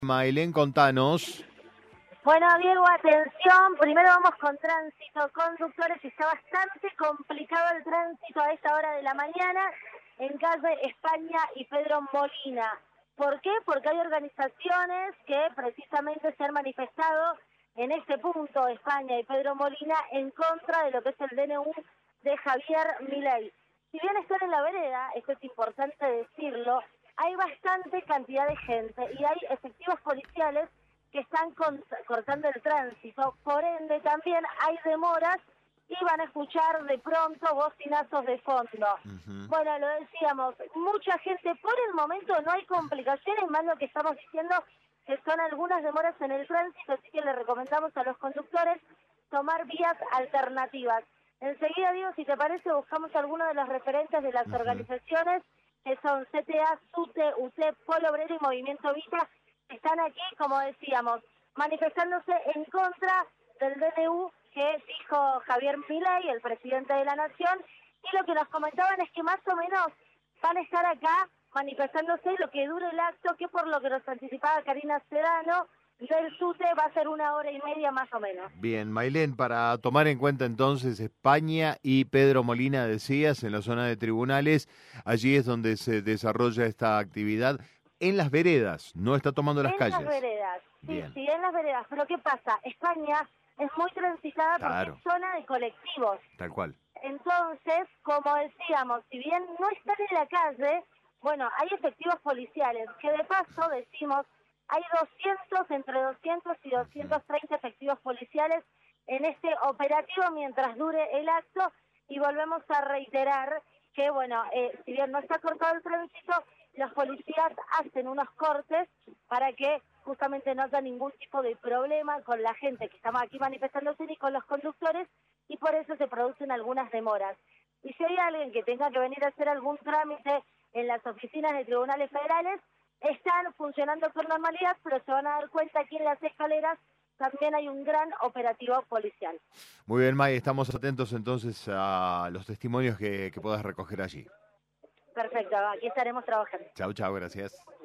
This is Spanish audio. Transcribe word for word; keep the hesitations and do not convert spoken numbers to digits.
Mailén, contanos. Bueno, Diego, atención. Primero vamos con tránsito. Conductores, está bastante complicado el tránsito a esta hora de la mañana en calle España y Pedro Molina. ¿Por qué? Porque hay organizaciones que precisamente se han manifestado en este punto, España y Pedro Molina, en contra de lo que es el D N U de Javier Milei. Si bien están en la vereda, esto es importante decirlo, hay bastante cantidad de gente y hay efectivos policiales que están con, cortando el tránsito. Por ende, también hay demoras y van a escuchar de pronto bocinazos de fondo. Uh-huh. Bueno, lo decíamos, mucha gente, por el momento no hay complicaciones, más lo que estamos diciendo que son algunas demoras en el tránsito, así que le recomendamos a los conductores tomar vías alternativas. Enseguida, Diego, si te parece, buscamos algunos de los referentes de las uh-huh. organizaciones, que son C T A, SUTE, U T E P, Polo Obrero y Movimiento Vita, que están aquí, como decíamos, manifestándose en contra del D N U que dijo Javier Milei, el presidente de la Nación, y lo que nos comentaban es que más o menos van a estar acá manifestándose lo que dure el acto, que por lo que nos anticipaba Karina Sedano, del SUTE va a ser una hora y media más o menos. Bien, Mailén, para tomar en cuenta entonces España y Pedro Molina, decías, en la zona de tribunales, allí es donde se desarrolla esta actividad, en las veredas, no está tomando las en calles. En las veredas, sí, Bien. sí, en las veredas, pero ¿qué pasa? España es muy transitada claro. porque es zona de colectivos. Tal cual. Entonces, como decíamos, si bien no están en la calle, bueno, hay efectivos policiales, que de paso decimos, hay doscientos, entre doscientos y doscientos treinta efectivos policiales en este operativo mientras dure el acto, y volvemos a reiterar que, bueno, eh, si bien no está cortado el tránsito, los policías hacen unos cortes para que justamente no haya ningún tipo de problema con la gente que estamos aquí manifestándose ni con los conductores, y por eso se producen algunas demoras. Y si hay alguien que tenga que venir a hacer algún trámite en las oficinas de tribunales federales, están funcionando con normalidad, pero se van a dar cuenta que en las escaleras también hay un gran operativo policial. Muy bien, May, estamos atentos entonces a los testimonios que, que puedas recoger allí. Perfecto, aquí estaremos trabajando. Chau, chau, gracias.